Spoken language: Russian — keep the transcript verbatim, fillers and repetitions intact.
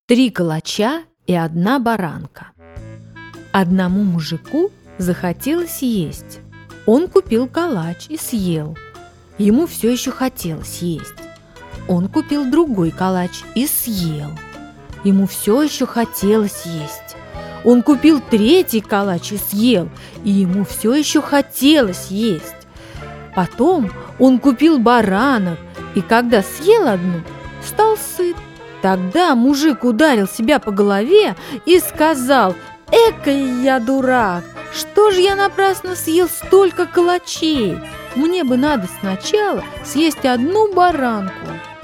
Три калача и одна баранка. Одному мужику захотелось есть. Он купил калач и съел. Ему все еще хотелось есть. Он купил другой калач и съел. Ему все еще хотелось есть. Он купил третий калач и съел, и ему все еще хотелось есть. Потом он купил баранок, и когда съел одну, стал сыт. Тогда мужик ударил себя по голове и сказал: «Экой я дурак! Что ж я напрасно съел столько калачей? Мне бы надо сначала съесть одну баранку».